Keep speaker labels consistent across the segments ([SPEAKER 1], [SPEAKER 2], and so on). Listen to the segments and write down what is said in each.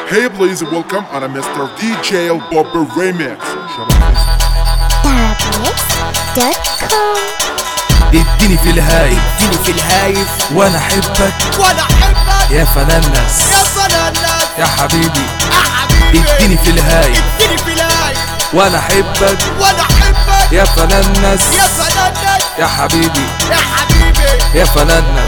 [SPEAKER 1] Hey, please welcome أنا مستر دي جي البوب ريميكس.
[SPEAKER 2] اديني في الهايف وانا احبك يا فنانس يا حبيبي اديني في الهايف وانا احبك يا فنانس يا حبيبي يا فنانس.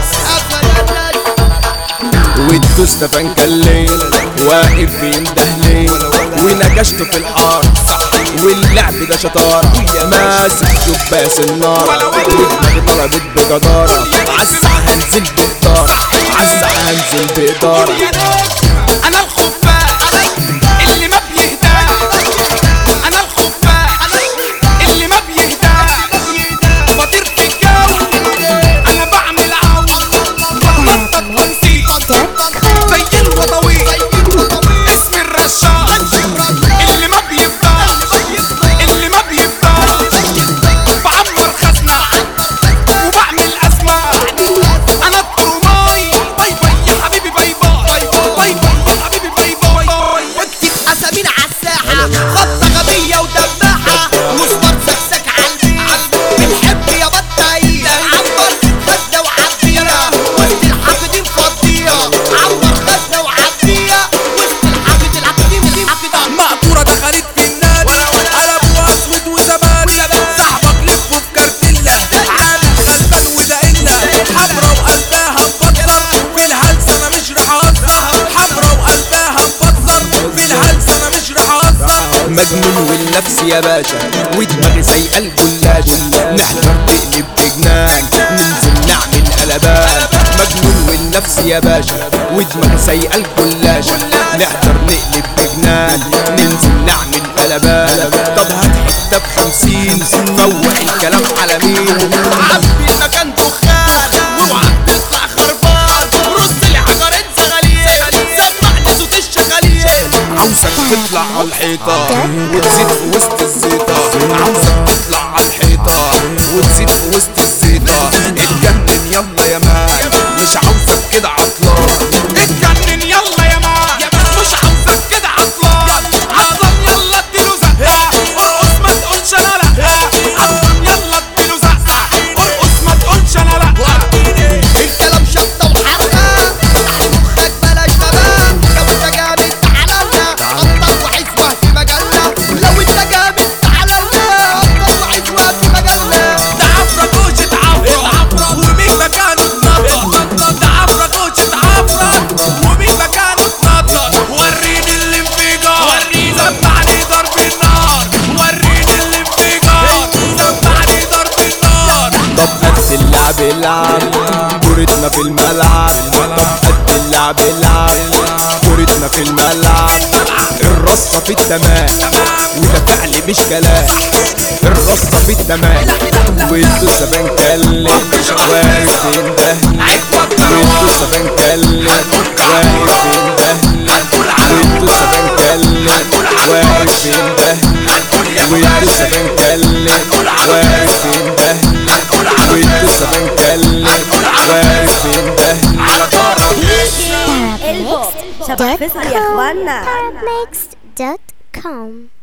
[SPEAKER 3] والدوس فنكلين واقف بيندهلين ونكشته في الحار واللعب ده شطارة ماسك شباس النار ودماغي طلبت بجدارة عالساعة هنزل بإدارة عالساعة هنزل بإدارة.
[SPEAKER 4] أنا الخفاش اللي ما بيهداش، أنا الخفاش اللي ما بيهداش، بطير في الجو أنا بعمل عوض بطل تنسيق زي الوضوي اسمي الرشاش اللي ما بيفضاش اللي ما بيفضاش، بعمر خزنة وبعمل أسماء. أنا التروماي باي باي يا حبيبي باي باي باي باي يا حبيبي باي باي واكتب أسامين عالساحة خطة غبية ودباحة مصبر سكسك عالبيت بنحب يا بطايق عمر خزنة وعبية وسط الحاقدين فضية عمر خزنة وعبية وسط الحاقدين
[SPEAKER 2] مقطورة دخلت في النادي قلبوا اسود وزبادي صاحبك لفه في كارتيلا عامل غلبان وده إلا حمرا وقلبها مبطر في الهلسة انا مش رح اهزر حمرا وقلبها مبطر في الهلسة انا مش رح اهزر.
[SPEAKER 3] مجنون والنفس يا باشا ودماغي زي الجلاشة نحضر تقلب بجنان ننزل نعمل قلبان. مجنون والنفس يا باشا ودماغي زي الجلاشة نحضر نقلب بجنان ننزل نعمل قلبان. طب هات حتة ب50 فوق الكلام على مين
[SPEAKER 4] عبي المكان دخان واوعى تطلع خربان رص لي حجرين زغاليل سمعني صوت الشغاليل.
[SPEAKER 3] عاوزك تطلع على الحيطة وتزيد في وسط الزيطة عاوزك تطلع على الحيطة وتزيد في وسط الزيطة. اتجنن يلا يا مان مش عاوزك كده عطلان
[SPEAKER 4] اتجنن يلا يا مان مش عاوزك كده عطلان يلا اديله زقة ارقص ما تقولش انا لا عطلان يلا اديله زقة ارقص ما تقولش انا لا. الكلام شطة وحرقة تحت مخك بلاش تمام لو انت جامد تعالى لنا خطط وحسوة في مجالنا لو انت جامد تعالى لنا خطط وحسوة في مجالنا.
[SPEAKER 2] ده عفرة كوشة عفرة ومين مكانه اتنطط ده عفرة كوشة عفرة ومين مكانه اتنطط. وريني الانفجار سمعني ضرب النار وريني الانفجار سمعني ضرب النار.
[SPEAKER 3] طب قد اللعب العب كورتنا في الملعب. طب قد اللعب العب كورتنا في الملعب. الرصة في التمام وده فعل مش كلام. الرصة في التمام والدوسة بنكلم واقف اندهلي والدوسة بنكلم واقف اندهلي والدوسة بنكلم واقف اندهلي والدوسة بنكلم واقف اندهلي والدوسة بنكلم واقف اندهلي.
[SPEAKER 5] شبح فيصل يا اخوانا.